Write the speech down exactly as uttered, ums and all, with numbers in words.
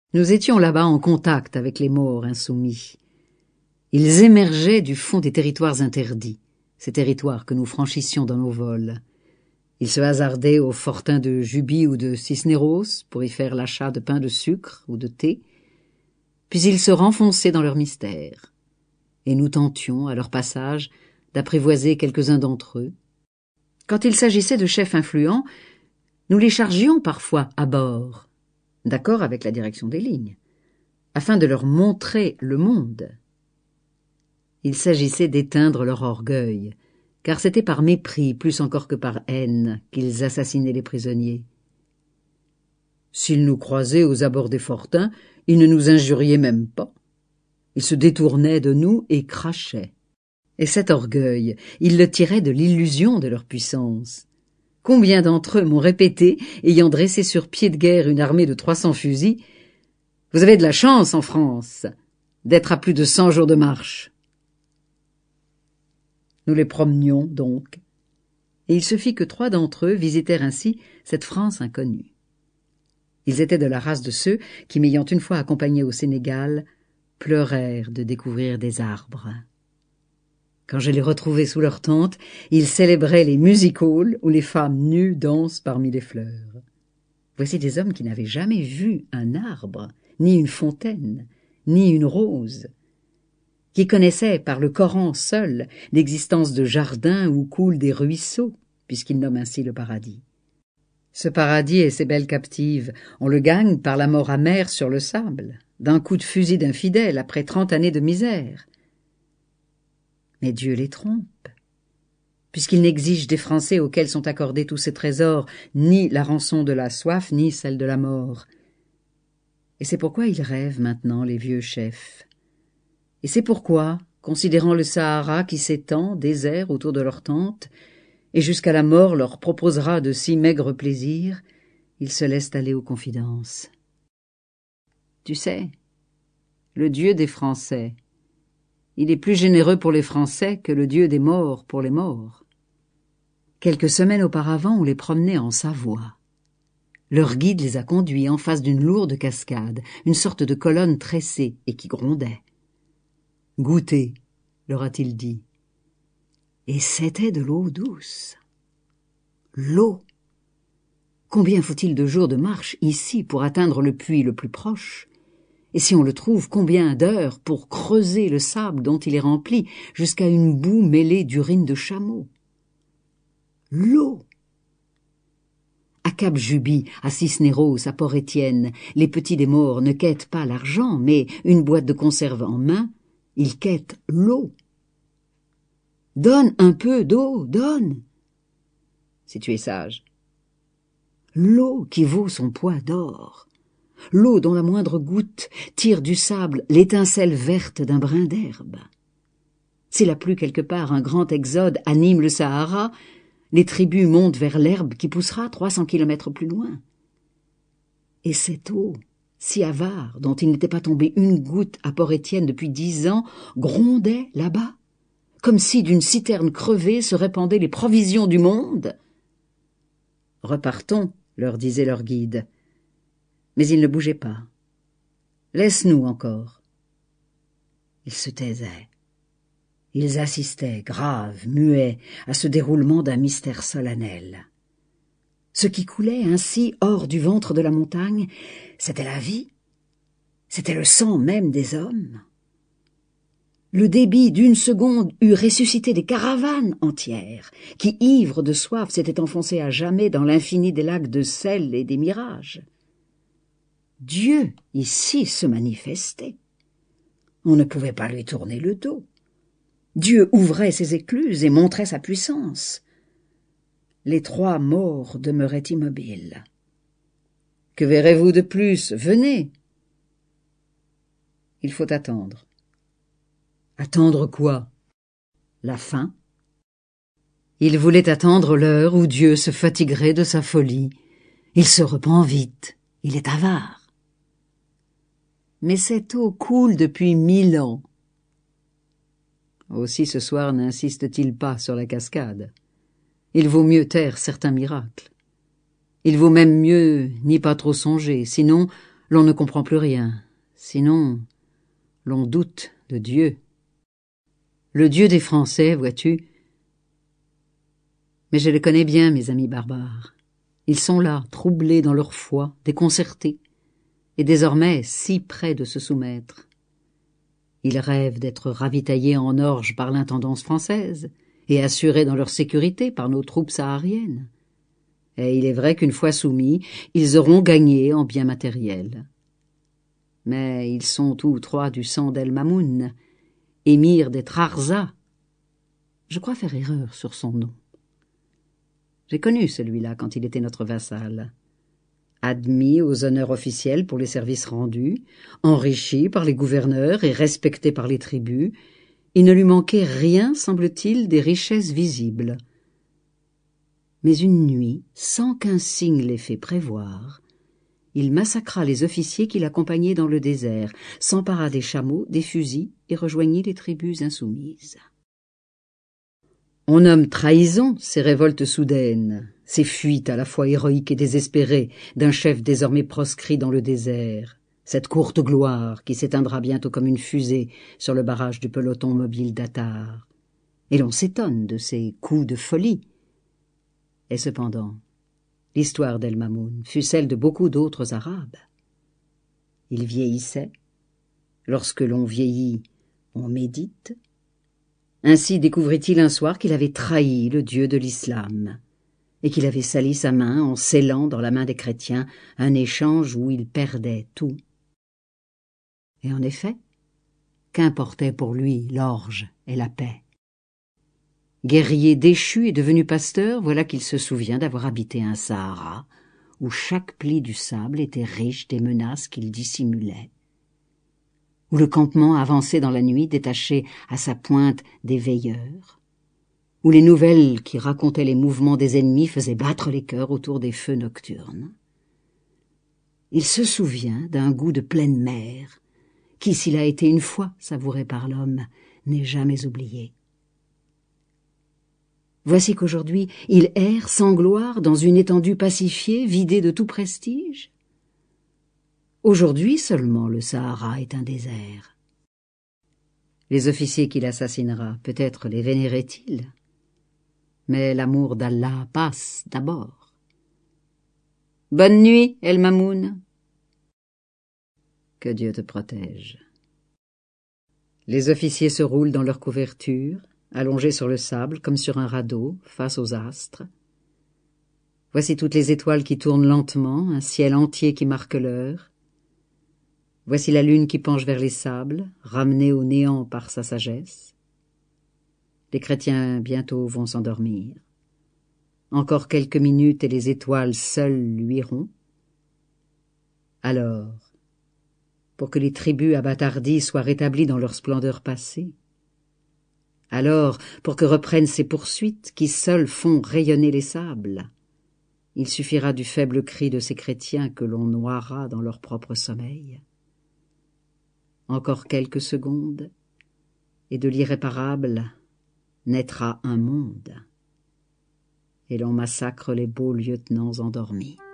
Nous étions là-bas en contact avec les Maures insoumis. Ils émergeaient du fond des territoires interdits, ces territoires que nous franchissions dans nos vols. Ils se hasardaient aux fortins de Juby ou de Cisneros pour y faire l'achat de pain de sucre ou de thé, puis ils se renfonçaient dans leur mystère, et nous tentions, à leur passage, d'apprivoiser quelques-uns d'entre eux. Quand il s'agissait de chefs influents, nous les chargions parfois à bord, d'accord avec la direction des lignes, afin de leur montrer le monde. Il s'agissait d'éteindre leur orgueil, car c'était par mépris, plus encore que par haine, qu'ils assassinaient les prisonniers. S'ils nous croisaient aux abords des fortins, ils ne nous injuriaient même pas. Ils se détournaient de nous et crachaient. Et cet orgueil, ils le tiraient de l'illusion de leur puissance. Combien d'entre eux m'ont répété, ayant dressé sur pied de guerre une armée de trois cents fusils, « Vous avez de la chance, en France, d'être à plus de cent jours de marche. » Nous les promenions, donc, et il se fit que trois d'entre eux visitèrent ainsi cette France inconnue. Ils étaient de la race de ceux qui, m'ayant une fois accompagné au Sénégal, pleurèrent de découvrir des arbres. Quand je les retrouvai sous leur tente, ils célébraient les music-halls où les femmes nues dansent parmi les fleurs. Voici des hommes qui n'avaient jamais vu un arbre, ni une fontaine, ni une rose, qui connaissaient par le Coran seul l'existence de jardins où coulent des ruisseaux, puisqu'ils nomment ainsi le paradis. Ce paradis et ces belles captives, on le gagne par la mort amère sur le sable, d'un coup de fusil d'infidèle après trente années de misère. Mais Dieu les trompe, puisqu'il n'exige des Français auxquels sont accordés tous ces trésors ni la rançon de la soif, ni celle de la mort. Et c'est pourquoi ils rêvent maintenant, les vieux chefs. Et c'est pourquoi, considérant le Sahara qui s'étend, désert autour de leur tente, et jusqu'à la mort leur proposera de si maigres plaisirs, ils se laissent aller aux confidences. Tu sais, le Dieu des Français, il est plus généreux pour les Français que le Dieu des morts pour les morts. Quelques semaines auparavant, on les promenait en Savoie. Leur guide les a conduits en face d'une lourde cascade, une sorte de colonne tressée et qui grondait. « Goûtez », leur a-t-il dit. Et c'était de l'eau douce. L'eau. Combien faut-il de jours de marche ici pour atteindre le puits le plus proche? Et si on le trouve, combien d'heures pour creuser le sable dont il est rempli jusqu'à une boue mêlée d'urine de chameau? L'eau. À Cap-Juby, à Cisneros, à Port-Étienne, les petits des morts ne quêtent pas l'argent, mais une boîte de conserve en main, ils quêtent l'eau. Donne un peu d'eau, donne. Si tu es sage. L'eau qui vaut son poids d'or. L'eau dont la moindre goutte tire du sable l'étincelle verte d'un brin d'herbe. Si la pluie quelque part, un grand exode anime le Sahara, les tribus montent vers l'herbe qui poussera trois cents kilomètres plus loin. Et cette eau, si avare, dont il n'était pas tombé une goutte à Port-Étienne depuis dix ans, grondait là-bas, comme si d'une citerne crevée se répandaient les provisions du monde. « Repartons », leur disait leur guide. Mais ils ne bougeaient pas. « Laisse-nous encore. » Ils se taisaient. Ils assistaient, graves, muets, à ce déroulement d'un mystère solennel. Ce qui coulait ainsi hors du ventre de la montagne, c'était la vie, c'était le sang même des hommes. Le débit d'une seconde eût ressuscité des caravanes entières, qui, ivres de soif, s'étaient enfoncées à jamais dans l'infini des lacs de sel et des mirages. Dieu, ici, se manifestait. On ne pouvait pas lui tourner le dos. Dieu ouvrait ses écluses et montrait sa puissance. Les trois morts demeuraient immobiles. « Que verrez-vous de plus? Venez !» Il faut attendre. Attendre quoi? La fin. Il voulait attendre l'heure où Dieu se fatiguerait de sa folie. Il se repent vite. Il est avare. Mais cette eau coule depuis mille ans. Aussi ce soir n'insiste-t-il pas sur la cascade. Il vaut mieux taire certains miracles. Il vaut même mieux n'y pas trop songer, sinon l'on ne comprend plus rien. Sinon, l'on doute de Dieu. Le Dieu des Français, vois-tu. Mais je les connais bien, mes amis barbares. Ils sont là, troublés dans leur foi, déconcertés, et désormais si près de se soumettre. Ils rêvent d'être ravitaillés en orge par l'intendance française et assurés dans leur sécurité par nos troupes sahariennes. Et il est vrai qu'une fois soumis, ils auront gagné en biens matériels. Mais ils sont tous trois du sang d'El Mamoun, émir des Trarza. Je crois faire erreur sur son nom. J'ai connu celui-là quand il était notre vassal. Admis aux honneurs officiels pour les services rendus, enrichi par les gouverneurs et respecté par les tribus, il ne lui manquait rien, semble-t-il, des richesses visibles. Mais une nuit, sans qu'un signe l'ait fait prévoir, il massacra les officiers qui l'accompagnaient dans le désert, s'empara des chameaux, des fusils et rejoignit les tribus insoumises. On nomme trahison ces révoltes soudaines, ces fuites à la fois héroïques et désespérées d'un chef désormais proscrit dans le désert, cette courte gloire qui s'éteindra bientôt comme une fusée sur le barrage du peloton mobile d'Attar. Et l'on s'étonne de ces coups de folie. Et cependant, l'histoire d'El Mamoun fut celle de beaucoup d'autres Arabes. Il vieillissait. Lorsque l'on vieillit, on médite. Ainsi découvrit-il un soir qu'il avait trahi le Dieu de l'islam et qu'il avait sali sa main en scellant dans la main des chrétiens un échange où il perdait tout. Et en effet, qu'importait pour lui l'orge et la paix? Guerrier déchu et devenu pasteur, voilà qu'il se souvient d'avoir habité un Sahara où chaque pli du sable était riche des menaces qu'il dissimulait, où le campement avançait dans la nuit détaché à sa pointe des veilleurs, où les nouvelles qui racontaient les mouvements des ennemis faisaient battre les cœurs autour des feux nocturnes. Il se souvient d'un goût de pleine mer, qui, s'il a été une fois savouré par l'homme, n'est jamais oublié. Voici qu'aujourd'hui, il erre sans gloire dans une étendue pacifiée, vidée de tout prestige. Aujourd'hui seulement le Sahara est un désert. Les officiers qu'il assassinera, peut-être les vénéraient-ils, mais l'amour d'Allah passe d'abord. Bonne nuit, El Mamoun. Que Dieu te protège. Les officiers se roulent dans leur couverture, allongés sur le sable comme sur un radeau, face aux astres. Voici toutes les étoiles qui tournent lentement, un ciel entier qui marque l'heure. Voici la lune qui penche vers les sables, ramenée au néant par sa sagesse. Les chrétiens bientôt vont s'endormir. Encore quelques minutes et les étoiles seules luiront. Alors, pour que les tribus abattardies soient rétablies dans leur splendeur passée, alors, pour que reprennent ces poursuites qui seules font rayonner les sables, il suffira du faible cri de ces chrétiens que l'on noiera dans leur propre sommeil. Encore quelques secondes, et de l'irréparable naîtra un monde, et l'on massacre les beaux lieutenants endormis.